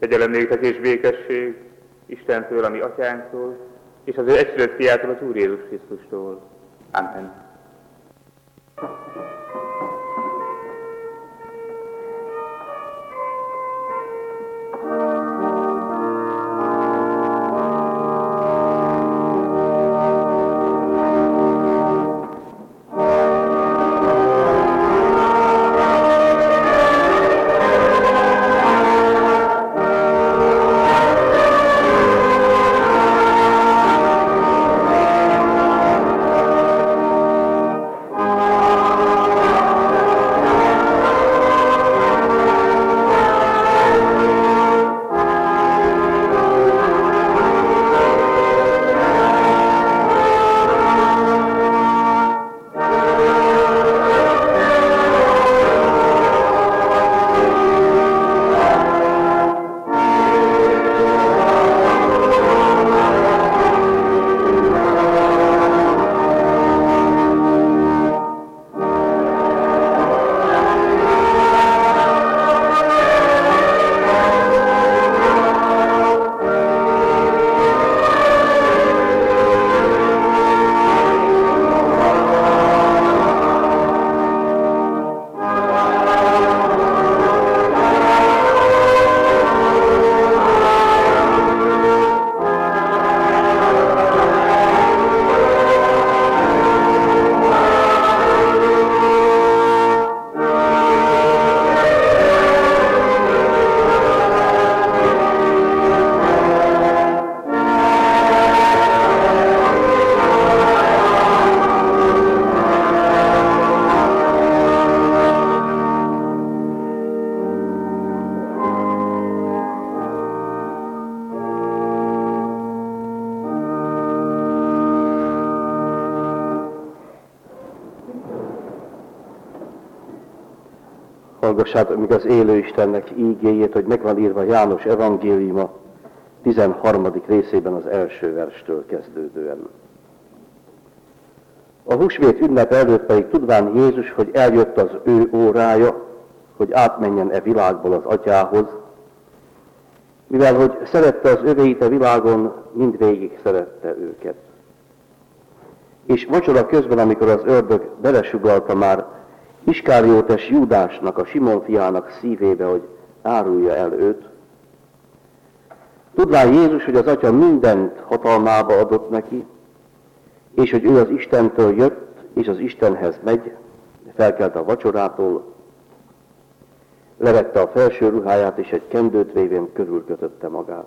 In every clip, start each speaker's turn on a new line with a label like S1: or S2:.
S1: Kegyelem néktek és békesség Istentől, a mi atyánktól, és az ő egyszülött fiától, az Úr Jézus Krisztustól. Amen.
S2: Hallgassátok meg az élő Istennek ígéjét, hogy megvan írva János evangéliuma 13. részében az első verstől kezdődően. A húsvét ünnep előtt pedig tudván Jézus, hogy eljött az ő órája, hogy átmenjen e világból az atyához, mivel hogy szerette az övéit a világon, mindvégig szerette őket. És vacsora közben, amikor az ördög belesugalta már Iskáriótes Júdásnak, a Simon fiának szívébe, hogy árulja el őt, tudván Jézus, hogy az Atya mindent hatalmába adott neki, és hogy ő az Istentől jött, és az Istenhez megy, felkelt a vacsorától, levette a felső ruháját, és egy kendőt vévén körülkötötte magát.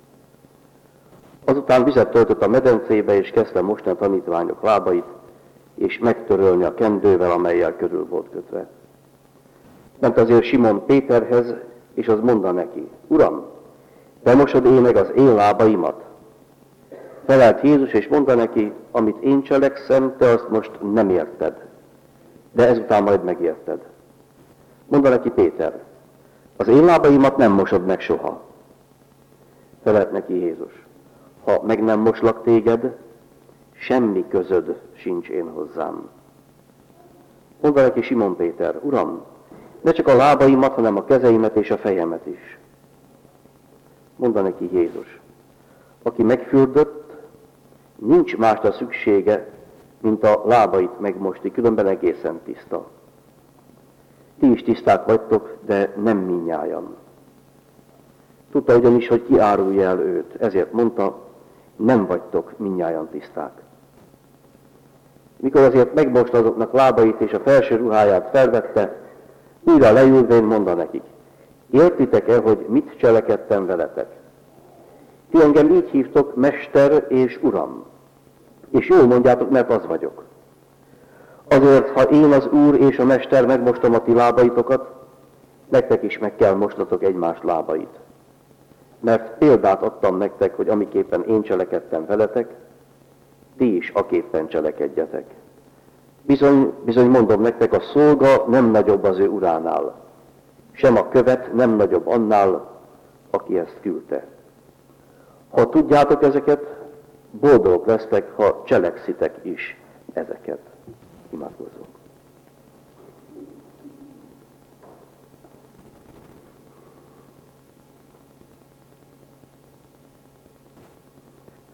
S2: Azután vizet töltött a medencébe, és kezdte mosni a tanítványok lábait, és megtörölni a kendővel, amellyel körül volt kötve. Ment azért Simon Péterhez, és az mondta neki: Uram, te mosod én meg az én lábaimat? Felelt Jézus, és mondta neki: Amit én cselekszem, te azt most nem érted, de ezután majd megérted. Mondta neki Péter: Az én lábaimat nem mosod meg soha. Felelt neki Jézus: Ha meg nem moslak téged, semmi közöd sincs én hozzám. Mondta neki Simon Péter: Uram, ne csak a lábaimat, hanem a kezeimet és a fejemet is. Mondta neki Jézus: Aki megfürdött, nincs másra szüksége, mint a lábait megmosni, különben egészen tiszta. Ti is tiszták vagytok, de nem mindnyájan. Tudta ugyanis, hogy ki árulja el őt, ezért mondta: Nem vagytok mindnyájan tiszták. Mikor azért megmosta azoknak lábait és a felső ruháját felvette, újra leülvén mondta nekik: Értitek-e, hogy mit cselekedtem veletek? Ti engem így hívtok, Mester és Uram, és jól mondjátok, mert az vagyok. Azért, ha én az Úr és a Mester megmostom a ti lábaitokat, nektek is meg kell mosnatok egymás lábait. Mert példát adtam nektek, hogy amiképpen én cselekedtem veletek, ti is aképpen cselekedjetek. Bizony mondom nektek, a szolga nem nagyobb az ő uránál, sem a követ nem nagyobb annál, aki ezt küldte. Ha tudjátok ezeket, boldogok lesztek, ha cselekszitek is ezeket. Imádkozzunk.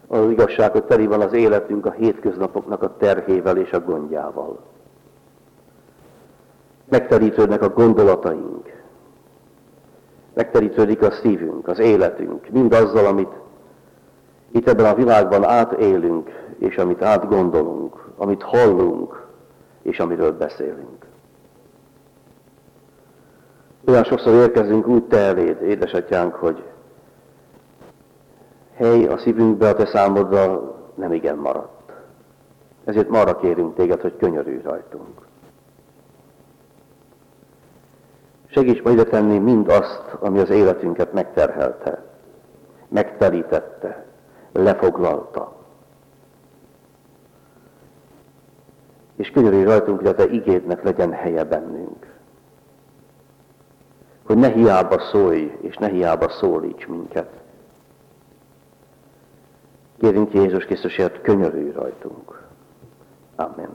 S2: Az igazság, hogy teli van az életünk a hétköznapoknak a terhével és a gondjával. Megterítődnek a gondolataink, megterítődik a szívünk, az életünk, mindazzal, amit itt ebben a világban átélünk, és amit átgondolunk, amit hallunk, és amiről beszélünk. Olyan sokszor érkezünk úgy te eléd, édesatyánk, hogy hely a szívünkbe a te számodra nem igen maradt. Ezért ma arra kérünk téged, hogy könyörülj rajtunk. Segíts majd ide tenni mindazt, ami az életünket megterhelte, megterítette, lefoglalta. És könyörülj rajtunk, hogy a te igédnek legyen helye bennünk. Hogy ne hiába szólj, és ne hiába szólíts minket. Kérünk Jézus Krisztusért, könyörülj rajtunk. Amen.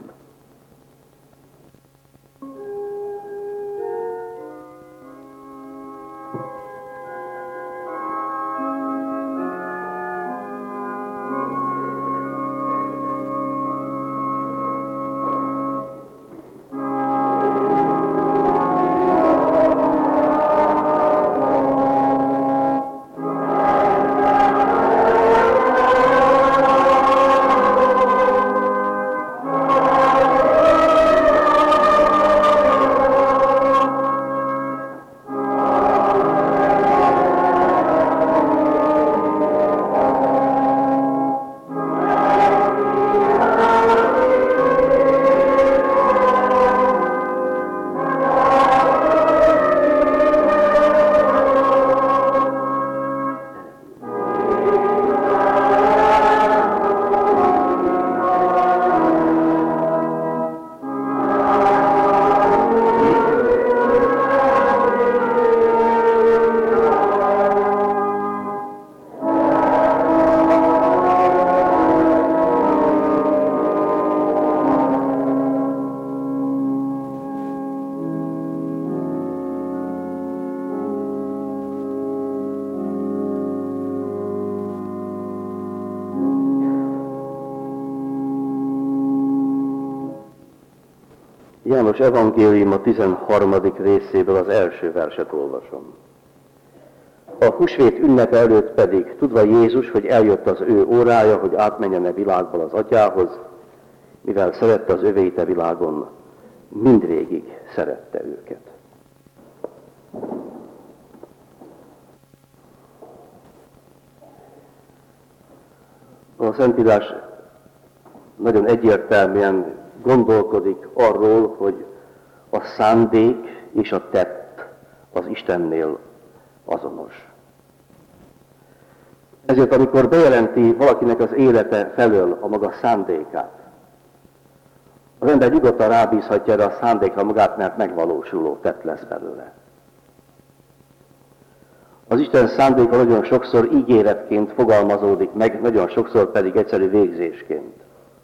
S2: János evangélium a 13. részéből az első verset olvasom. A húsvét ünnepe előtt pedig, tudva Jézus, hogy eljött az ő órája, hogy átmenjen a világból az atyához, mivel szerette az övéit a világon, mindvégig szerette őket. A Szentírás nagyon egyértelműen gondolkodik arról, hogy a szándék és a tett az Istennél azonos. Ezért, amikor bejelenti valakinek az élete felől a maga szándékát, az ember nyugodtan rábízhatja erre a szándékra magát, mert megvalósuló tett lesz belőle. Az Isten szándéka nagyon sokszor ígéretként fogalmazódik meg, nagyon sokszor pedig egyszerű végzésként.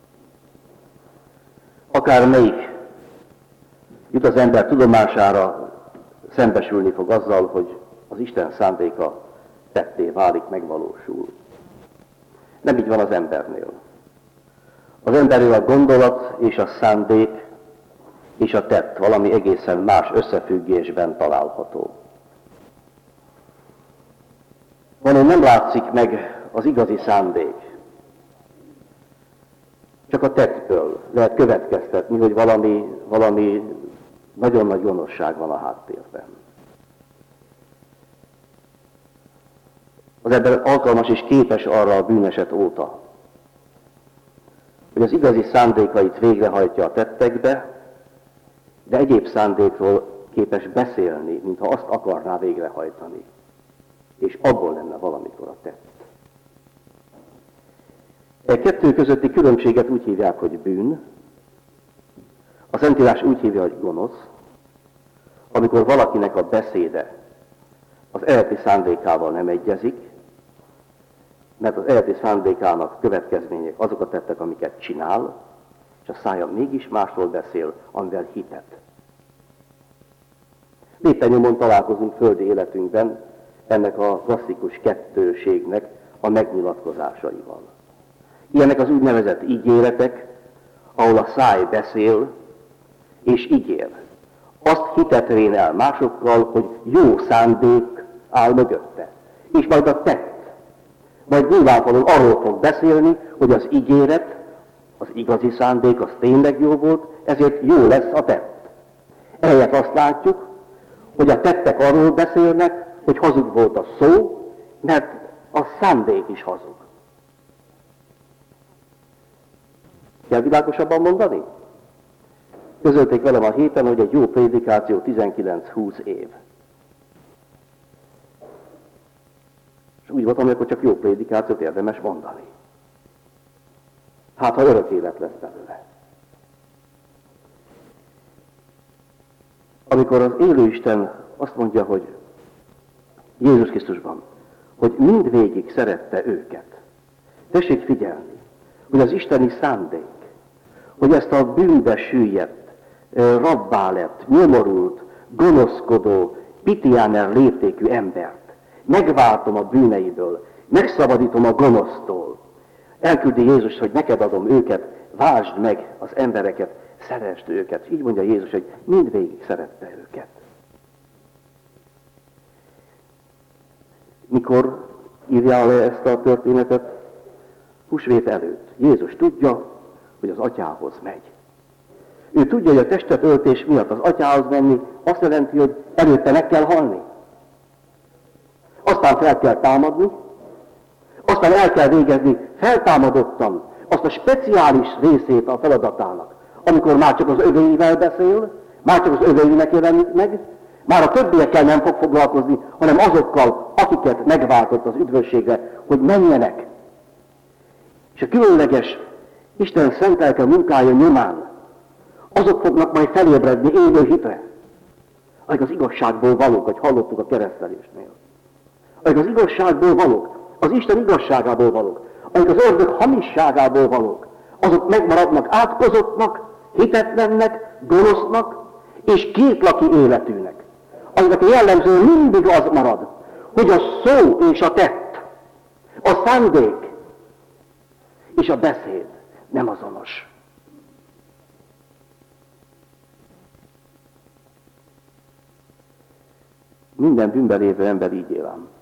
S2: Akármelyik jut az ember tudomására, szembesülni fog azzal, hogy az Isten szándéka tetté válik, megvalósul. Nem így van az embernél. Az embernél a gondolat és a szándék és a tett valami egészen más összefüggésben található. Valóban nem látszik meg az igazi szándék. Csak a tettből lehet következtetni, hogy valami nagyon nagy gonoszság van a háttérben. Az ember alkalmas és képes arra a bűneset óta, hogy az igazi szándékait végrehajtja a tettekbe, de egyéb szándékról képes beszélni, mintha azt akarná végrehajtani. És abból lenne valamikor a tett. E kettő közötti különbséget úgy hívják, hogy bűn. A Szentírás úgy hívja, hogy gonosz, amikor valakinek a beszéde az eredeti szándékával nem egyezik, mert az eredeti szándékának következmények azok a tettek, amiket csinál, és a szája mégis másról beszél, amivel hitet. Éppen nyomon találkozunk földi életünkben ennek a klasszikus kettőségnek a megnyilatkozásaival. Ilyenek az úgynevezett ígéretek, ahol a száj beszél és ígér. Azt hitetvén el másokkal, hogy jó szándék áll mögötte. És majd a tett. Majd nyilvánvalóan arról fog beszélni, hogy az ígéret, az igazi szándék, az tényleg jó volt, ezért jó lesz a tett. Ehelyett azt látjuk, hogy a tettek arról beszélnek, hogy hazug volt a szó, mert a szándék is hazug. Kell világosabban mondani? Közölték velem a héten, hogy egy jó prédikáció 19-20 év. És úgy voltam, hogy akkor csak jó prédikációt érdemes mondani. Hát, ha örök élet lesz belőle. Amikor az élő Isten azt mondja, hogy Jézus Krisztusban, hogy mindvégig szerette őket. Tessék figyelni, hogy az isteni szándék, hogy ezt a bűnbe süllyedt, rabbá lett, nyomorult, gonoszkodó, pitiáner léptékű embert megváltom a bűneiből, megszabadítom a gonosztól. Elküldi Jézus, hogy neked adom őket, váltsd meg az embereket, szeresd őket. És így mondja Jézus, hogy mindvégig szerette őket. Mikor írja le ezt a történetet? Húsvét előtt. Jézus tudja, hogy az atyához megy. Ő tudja, hogy a testet öltés miatt az atyához menni azt jelenti, hogy előtte meg kell halni. Aztán fel kell támadni, aztán el kell végezni feltámadottan azt a speciális részét a feladatának, amikor már csak az övéivel beszél, már csak az öveinek jelenik meg, már a többiekkel nem fog foglalkozni, hanem azokkal, akiket megváltott az üdvösségre, hogy menjenek. És a különleges Isten szent lelke munkája nyomán azok fognak majd felébredni élő hitre, akik az igazságból valók, hogy hallottuk a keresztelésnél. Akik az igazságból valók, az Isten igazságából valók, akik az ördög hamisságából valók, azok megmaradnak átkozottnak, hitetlennek, gonosznak és kétlaki életűnek. Amiket jellemző mindig az marad, hogy a szó és a tett, a szándék és a beszéd nem azonos. Minden bűnben lévő ember így él ám.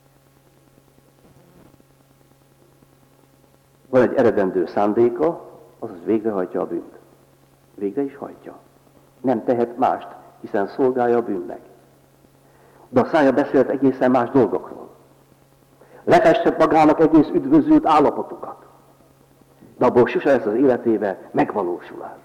S2: Van egy eredendő szándéka, azaz végrehajtja a bűnt. Végre is hajtja. Nem tehet mást, hiszen szolgálja a bűnnek. De a szája beszélt egészen más dolgokról. Lefestett magának egész üdvözült állapotokat. De abból sose lesz az életébe megvalósulás.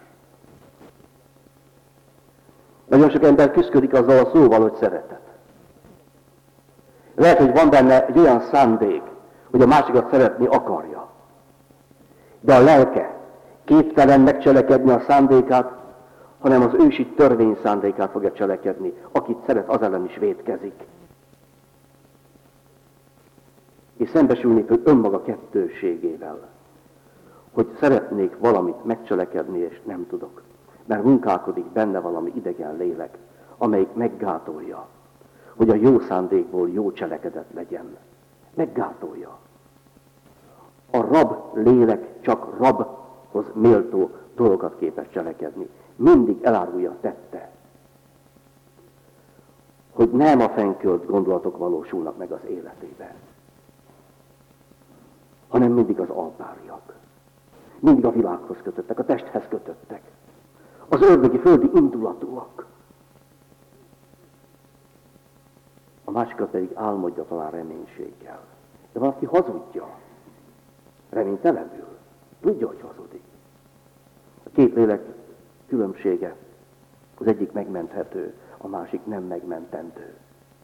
S2: Nagyon sok ember küszködik azzal a szóval, hogy szeretet. Lehet, hogy van benne egy olyan szándék, hogy a másikat szeretni akarja. De a lelke képtelen megcselekedni a szándékát, hanem az ősi törvény szándékát fogja cselekedni. Akit szeret, az ellen is vétkezik. És szembesülni fog önmaga kettőségével, hogy szeretnék valamit megcselekedni, és nem tudok. Mert munkálkodik benne valami idegen lélek, amelyik meggátolja, hogy a jó szándékból jó cselekedet legyen. Meggátolja. A rab lélek csak rabhoz méltó dolgokat képes cselekedni. Mindig elárulja tette, hogy nem a fennkölt gondolatok valósulnak meg az életében, hanem mindig az altáriak. Mindig a világhoz kötöttek, a testhez kötöttek. Az ördögi földi indulatúak. A másikat pedig álmodja talán reménységgel. De valaki hazudja. Reménytelenül. Tudja, hogy hazudik. A két lélek különbsége. Az egyik megmenthető, a másik nem megmentendő.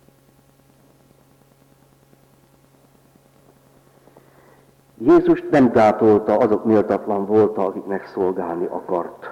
S2: Jézus nem gátolta, azok méltatlan volt, akiknek szolgálni akart.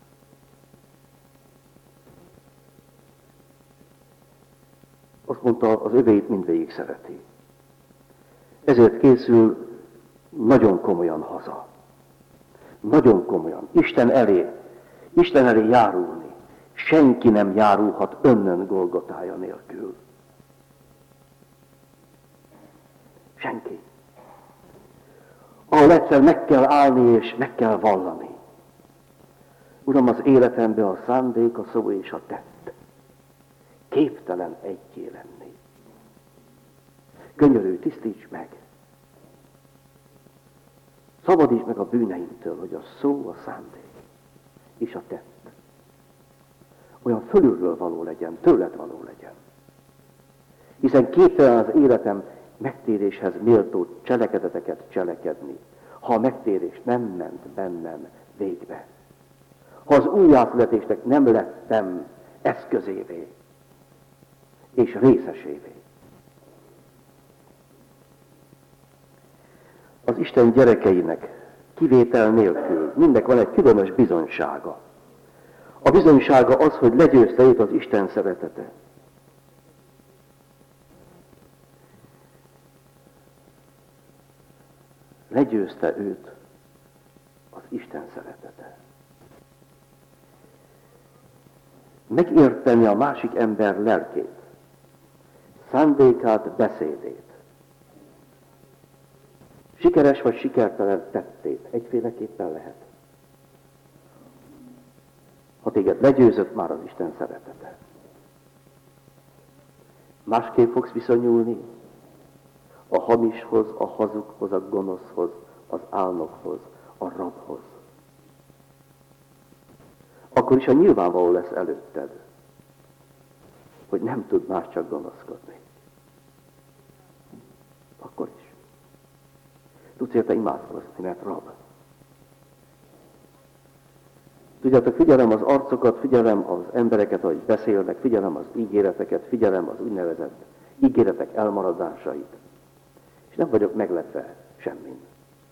S2: Azt mondta, az övéit mindvégig szereti. Ezért készül nagyon komolyan haza. Nagyon komolyan. Isten elé járulni. Senki nem járulhat önnön Golgotája nélkül. Senki. A ahol egyszer meg kell állni és meg kell vallani. Uram, az életemben a szándék, a szó és a tett képtelen egyé lenni. Könyörülj, tisztíts meg! Szabadíts meg a bűneimtől, hogy a szó, a szándék és a tett olyan fölülről való legyen, tőled való legyen. Hiszen képtelen az életem megtéréshez méltó cselekedeteket cselekedni, ha a megtérés nem ment bennem végbe. Ha az újjászületésnek nem lettem eszközévé és részesévé. Az Isten gyerekeinek kivétel nélkül mindnek van egy különös bizonysága. A bizonysága az, hogy legyőzte őt az Isten szeretete. Legyőzte őt az Isten szeretete. Megérteni a másik ember lelkét, szándékát, beszédét, sikeres vagy sikertelen tettét egyféleképpen lehet. Ha téged legyőzött már az Isten szeretete. Másképp fogsz viszonyulni a hamishoz, a hazughoz, a gonoszhoz, az álnokhoz, a rabhoz. Akkor is a nyilvánvaló lesz előtted, hogy nem tud más csak gonoszkodni. Akkor is. Tudsz érte imádkozni, mert rab. Tudjátok, figyelem az arcokat, figyelem az embereket, ahogy beszélnek, figyelem az ígéreteket, figyelem az úgynevezett ígéretek elmaradásait. És nem vagyok meglepve semmin.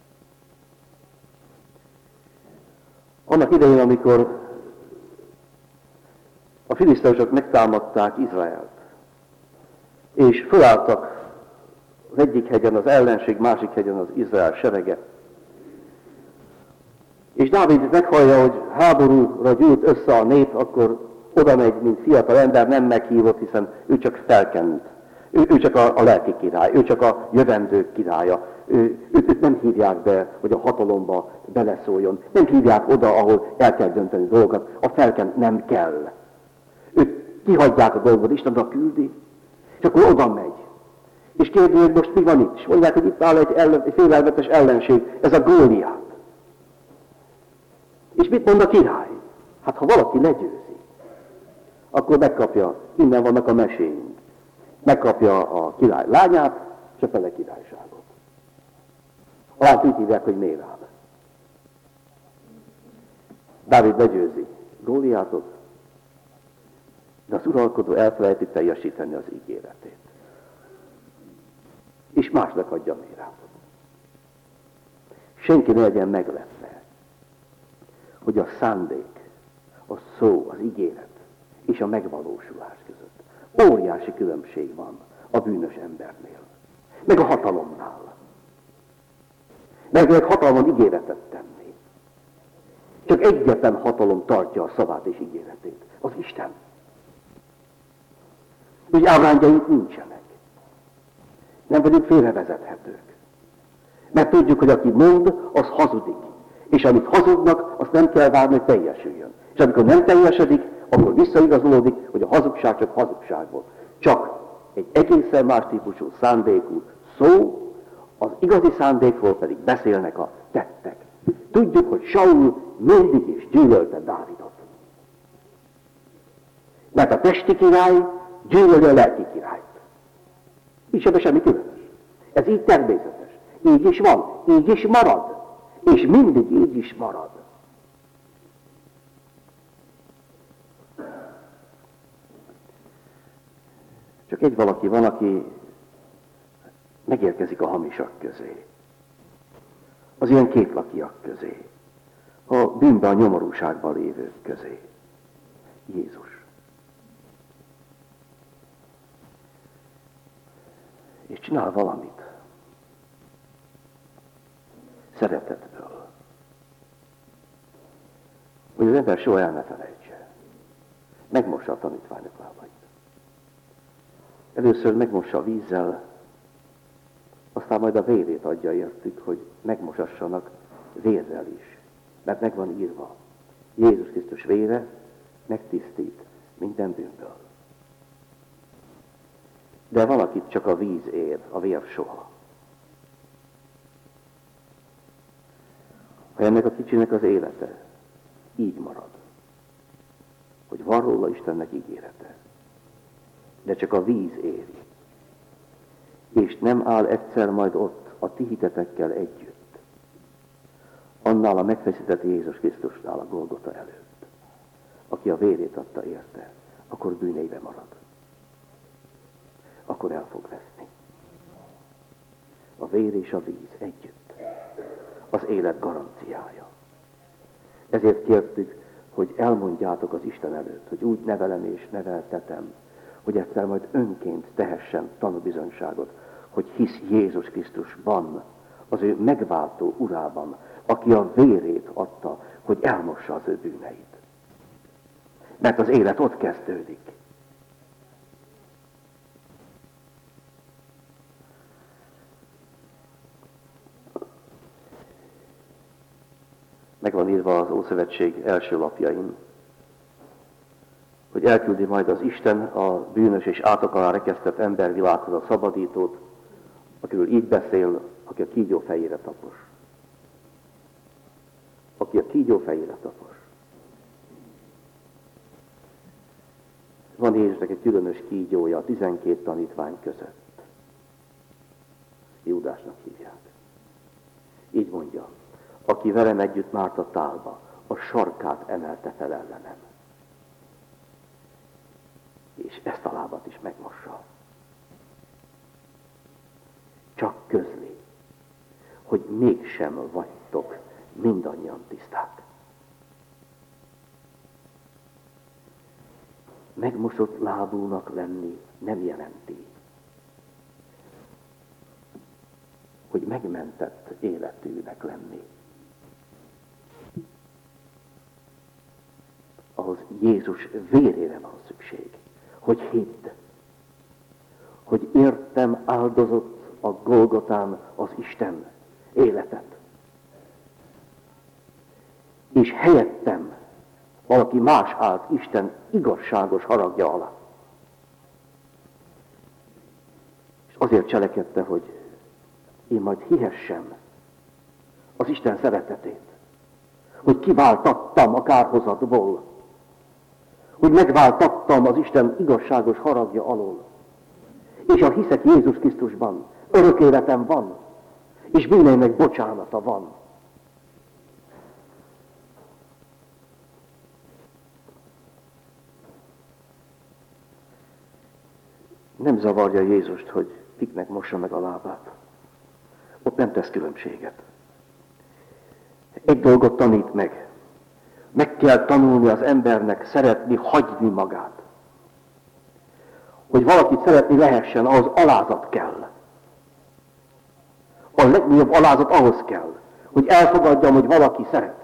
S2: Annak idején, amikor a filiszteusok megtámadták Izraelt, és fölálltak az egyik hegyen az ellenség, másik hegyen az Izrael serege, és Dávid meghallja, hogy háborúra gyűlt össze a nép, akkor oda megy, mint fiatal ember, nem meghívott, hiszen ő csak felkent. Ő csak a lelki király, ő csak a jövendők királya. Őt nem hívják be, hogy a hatalomba beleszóljon. Nem hívják oda, ahol el kell dönteni dolgokat. A felkent nem kell. Őt kihagyják a dolgot, Isten oda küldi, és akkor oda megy. És kérdezi, hogy most mi van itt? És mondják, hogy itt áll egy félelmetes ellenség, ez a Góliát. És mit mond a király? Hát ha valaki legyőzi, akkor megkapja, innen vannak a meséink. Megkapja a király lányát, és a fele királyságot. A lányt úgy hívják, hogy Mérab. Dávid legyőzi Góliátot, de az uralkodó elfelejti teljesíteni az ígéretét. És másnak adja Mérabot. Senki ne legyen meglepve, hogy a szándék, a szó, az ígéret és a megvalósulás között óriási különbség van a bűnös embernél, meg a hatalomnál. Meg hatalmon ígéretet tenni. Csak egyetlen hatalom tartja a szavát és ígéretét, az Isten. Úgy ábrányjaink nincsenek. Nem vagyunk félrevezethetők. Mert tudjuk, hogy aki mond, az hazudik. És amit hazudnak, azt nem kell várni, hogy teljesüljön. És amikor nem teljesedik, akkor visszaigazolódik, hogy a hazugság csak hazugság volt. Csak egy egészen más típusú szándékú szó, az igazi szándékról pedig beszélnek a tettek. Tudjuk, hogy Saul mindig is gyűlölte Dávidot. Mert a testi király gyűlöli a lelki királyt. Így sem semmi különös. Ez így természetes. Így is van, így is marad. És mindig így is marad. Csak egy valaki van, aki megérkezik a hamisak közé. Az ilyen kétlakiak közé. A bűnben, a nyomorúságban lévők közé. Jézus. És csinál valamit. Szeretetből. Hogy az ember soha el ne felejtse. Megmossa a tanítványok lábait. Először megmossa a vízzel, aztán aztán majd a vérét adja értük, hogy megmosassanak vérrel is. Mert meg van írva, Jézus Krisztus vére megtisztít minden bűnből. De valakit csak a víz ér, a vér soha. Ha ennek a kicsinek az élete így marad, hogy van róla Istennek ígérete, de csak a víz éri, és nem áll egyszer majd ott a ti hitetekkel együtt, annál a megfeszített Jézus Krisztusnál a Golgota előtt, aki a vérét adta érte, akkor bűneibe marad. Akkor el fog veszni. A vér és a víz együtt. Az élet garanciája. Ezért kértük, hogy elmondjátok az Isten előtt, hogy úgy nevelem és neveltetem, hogy egyszer majd önként tehessen tanúbizonyságot, hogy hisz Jézus Krisztusban, az ő megváltó urában, aki a vérét adta, hogy elmossa az ő bűneit. Mert az élet ott kezdődik. Meg van írva az Ószövetség első lapjain, hogy elküldi majd az Isten a bűnös és átok alá rekesztett embervilághoz a szabadítót, akiről így beszél, aki a kígyó fejére tapos. Aki a kígyó fejére tapos. Van Jézusnak egy különös kígyója a 12 tanítvány között. Júdásnak hívják. Így mondja, aki velem együtt márt a tálba, a sarkát emelte fel ellenem. És ezt a lábat is megmossa. Csak közli, hogy mégsem vagytok mindannyian tiszták. Megmosott lábúnak lenni nem jelenti, hogy megmentett életűnek lenni. Ahhoz Jézus vérére van szükség, hogy hidd, hogy értem áldozott a Golgotán az Isten életet. És helyettem valaki más állt Isten igazságos haragja alá. És azért cselekedte, hogy én majd hihessem az Isten szeretetét, hogy kiváltattam a kárhozatból, hogy megváltattam az Isten igazságos haragja alól. És ha hiszek Jézus Krisztusban, örök életem van, és bűneimnek bocsánata van. Nem zavarja Jézust, hogy kiknek mossa meg a lábát. Ott nem tesz különbséget. Egy dolgot tanít meg. Meg kell tanulni az embernek szeretni hagyni magát. Hogy valakit szeretni lehessen, ahhoz alázat kell. A legnagyobb alázat ahhoz kell, hogy elfogadjam, hogy valaki szeret.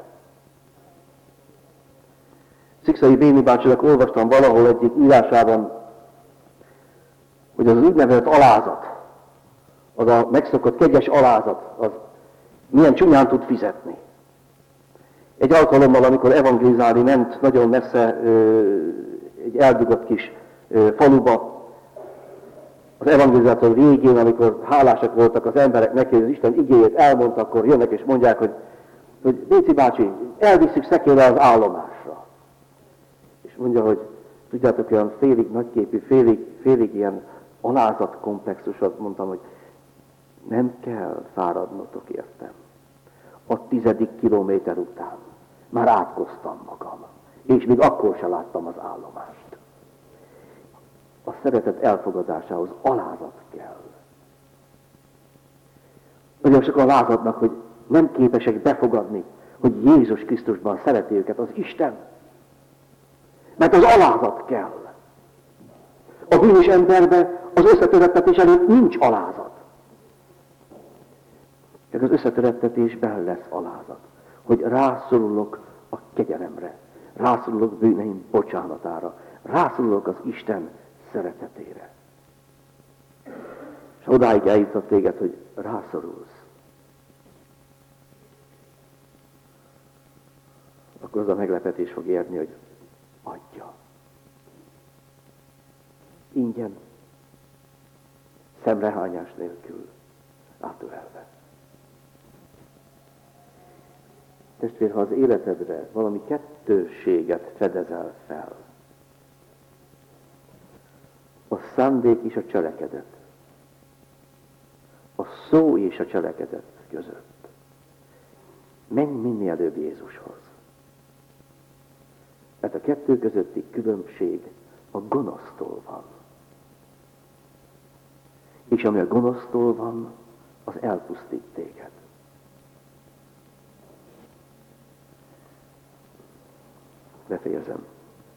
S2: Szikszai Béni bácsinak olvastam valahol egyik írásában, hogy az úgynevezett alázat, az a megszokott kegyes alázat, az milyen csúnyán tud fizetni. Egy alkalommal, amikor evangelizálni ment nagyon messze egy eldugott kis faluba, az evangelizátor végén, amikor hálásak voltak az emberek neki, hogy az Isten igéjét elmondta, akkor jönnek és mondják, hogy Béci bácsi, elvisszük szekérre az állomásra. És mondja, hogy tudjátok, olyan félig nagyképű, félig ilyen alázatkomplexusat mondtam, hogy nem kell fáradnotok értem. A 10. kilométer után már átkoztam magam, és még akkor se láttam az állomást. A szeretet elfogadásához alázat kell. Nagyon sokan lázadnak, hogy nem képesek befogadni, hogy Jézus Krisztusban szereti őket az Isten. Mert az alázat kell. A bűnös emberben az összetörettetés előtt nincs alázat. Csak az összetörettetésben lesz alázat. Hogy rászorulok a kegyelemre, rászorulok bűneim bocsánatára, rászorulok az Isten szeretetére. És ha odáig eljutott téged, hogy rászorulsz, akkor az a meglepetés fog érni, hogy adja. Ingyen, szemrehányás nélkül, átölelve. Testvér, ha az életedre valami kettősséget fedezel fel, a szándék és a cselekedet, a szó és a cselekedet között, menj minél előbb Jézushoz. Mert a kettő közötti különbség a gonosztól van. És ami a gonosztól van, az elpusztít téged. Befejezem.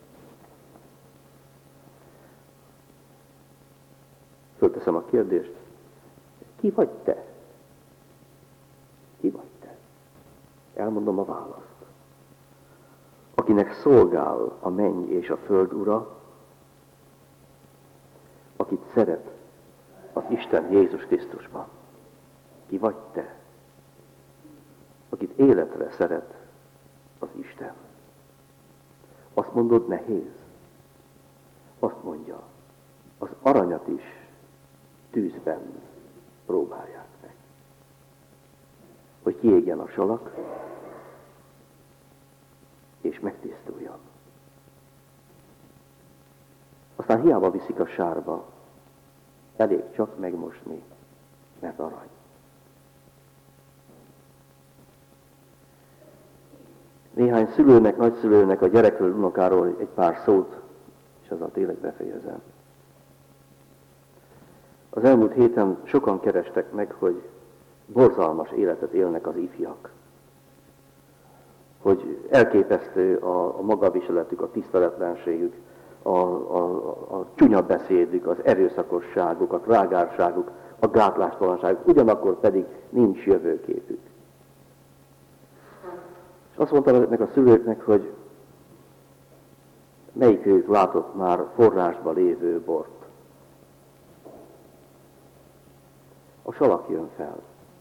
S2: Fölteszem a kérdést. Ki vagy te? Ki vagy te? Elmondom a választ. Akinek szolgál a menny és a föld ura, akit szeret az Isten Jézus Krisztusban. Ki vagy te? Akit életre szeret az Isten. Azt mondod, nehéz. Azt mondja, az aranyat is tűzben próbálják meg. Hogy kiégjen a salak, és megtisztuljon. Aztán hiába viszik a sárba, elég csak megmosni, mert arany. Néhány szülőnek, nagyszülőnek a gyerekről, unokáról egy pár szót, és azzal tényleg befejezem. Az elmúlt héten sokan kerestek meg, hogy borzalmas életet élnek az ifjak. Hogy elképesztő a magaviseletük, a tiszteletlenségük, a csúnya beszédük, az erőszakosságuk, a trágárságuk, a gátlástalanságuk, ugyanakkor pedig nincs jövőképük. És azt mondtam ezeknek a szülőknek, hogy melyikőjük látott már forrásba lévő bort. A salak jön fel.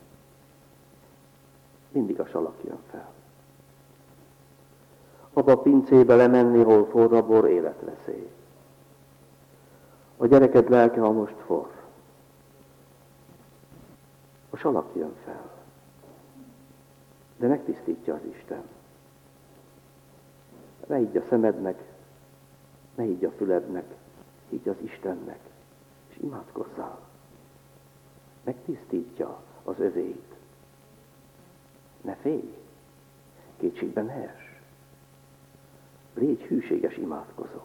S2: Mindig a salak jön fel. Abba a pincébe lemenni, hol forr a bor, életveszély. A gyereked lelke, ha most forr. A salak jön fel. De megtisztítja az Isten. Ne higgy a szemednek, ne higgy a fülednek, higgy az Istennek, és imádkozzál. Megtisztítja az övéit. Ne félj, kétségben ne ess. Légy hűséges imádkozó.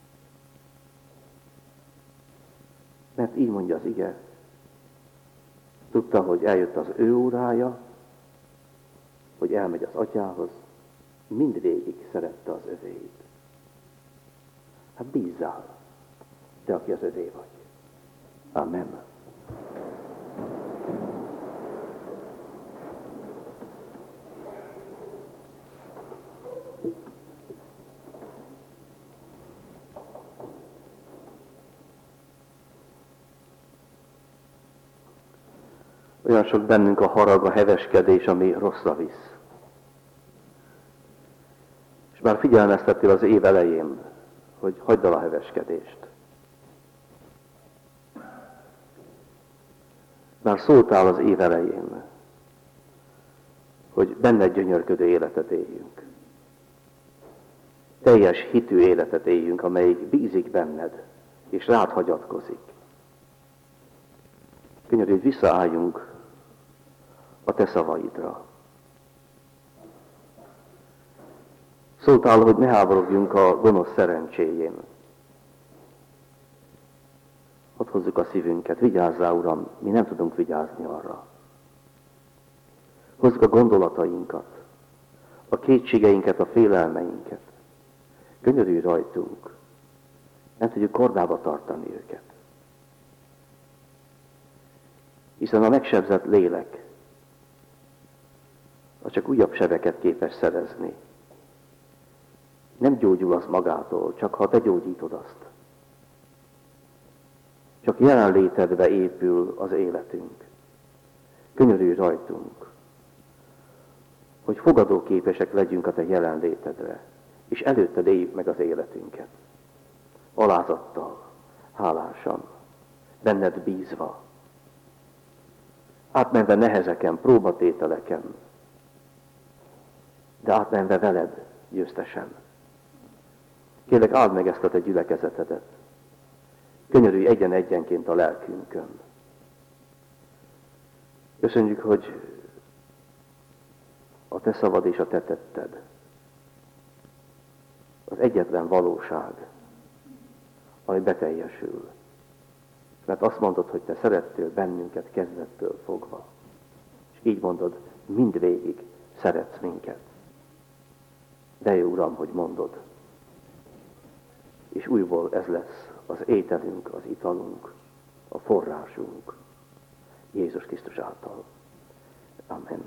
S2: Mert így mondja az ige, tudta, hogy eljött az ő órája, hogy elmegy az atyához, mindvégig szerette az övéit. Hát bízzál, te, aki az övé vagy. Amen. Olyan sok bennünk a harag, a heveskedés, ami rosszra visz. És már figyelmeztettél az év elején, hogy hagyd el a heveskedést. Már szóltál az év elején, hogy benned gyönyörködő életet éljünk. Teljes hitű életet éljünk, amelyik bízik benned, és rád hagyatkozik. Könyörű, hogy visszaálljunk a te szavaidra. Szóltál, hogy ne háborogjunk a gonosz szerencséjén. Hadd hozzuk a szívünket, vigyázzál, Uram, mi nem tudunk vigyázni arra. Hozzuk a gondolatainkat, a kétségeinket, a félelmeinket. Könyörülj rajtunk, nem tudjuk kordába tartani őket. Hiszen a megsebzett lélek, az csak újabb sebeket képes szerezni. Nem gyógyul az magától, csak ha te gyógyítod azt. csak jelenlétedbe épül az életünk. Könyörülj rajtunk, hogy fogadóképesek legyünk a te jelenlétedre, és előtted éljük meg az életünket. Alázattal, hálásan, benned bízva, átmenve nehezeken, próbatételeken, de átmenve veled győztesen. Kérlek, áld meg ezt a te gyülekezetedet. Könyörülj egyenként a lelkünkön. Köszönjük, hogy a te szavad és a te tetted az egyetlen valóság, ami beteljesül. Mert azt mondod, hogy te szerettél bennünket kezdettől fogva. És így mondod, mindvégig szeretsz minket. De jó, Uram, hogy mondod. És újból ez lesz az ételünk, az italunk, a forrásunk. Jézus Krisztus által. Amen.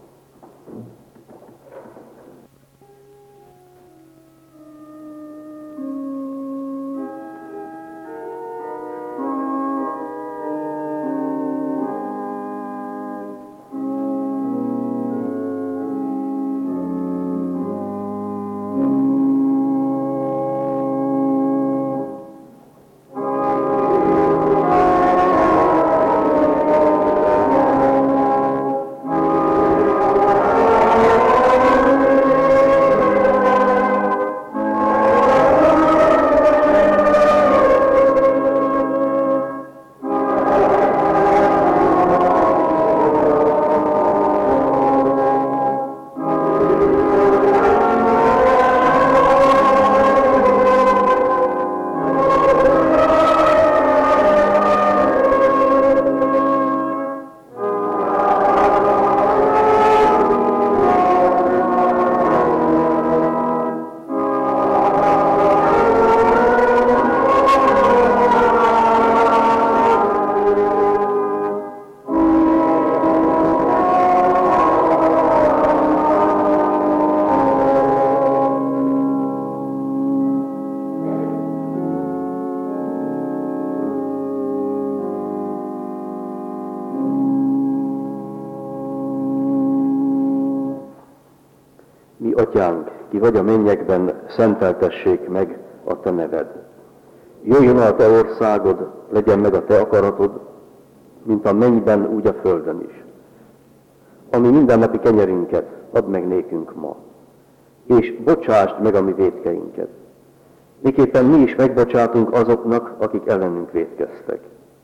S2: Atyánk, ki vagy a mennyekben, szenteltessék meg a te neved. Jöjjön a te országod, legyen meg a te akaratod, mint a mennyben, úgy a földön is. Ami mindennapi kenyerünket add meg nékünk ma, és bocsásd meg a mi vétkeinket. Miképpen mi is megbocsátunk azoknak, akik ellenünk vétkeztek.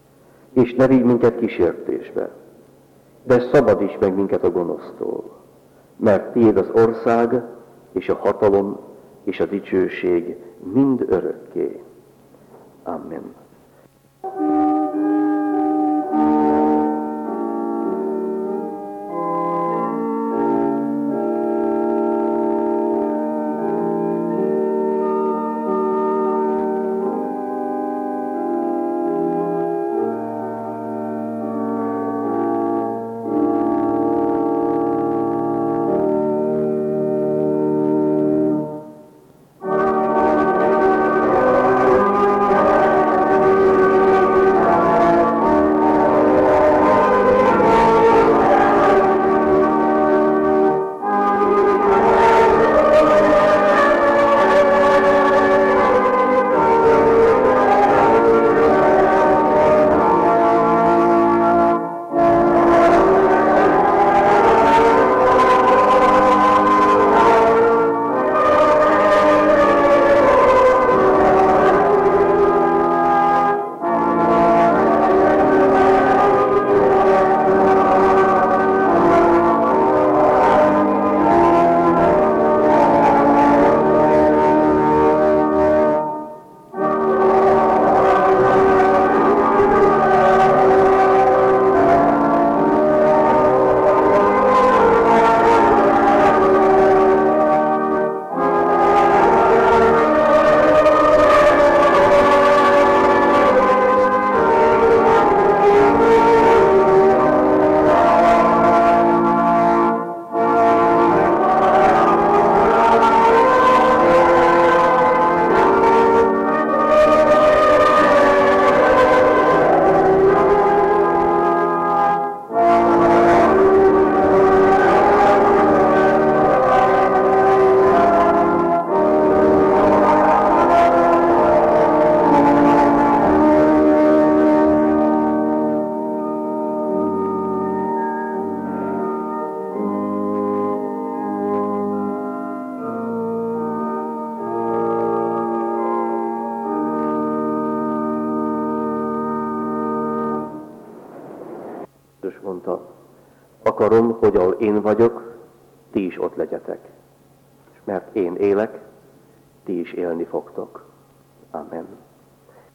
S2: És ne vigy minket kísértésbe, de szabadíts meg minket a gonosztól. Mert tiéd az ország, és a hatalom, és a dicsőség mind örökké. Amen. mondta, akarom, hogy ahol én vagyok, ti is ott legyetek. És mert én élek, ti is élni fogtok. Amen.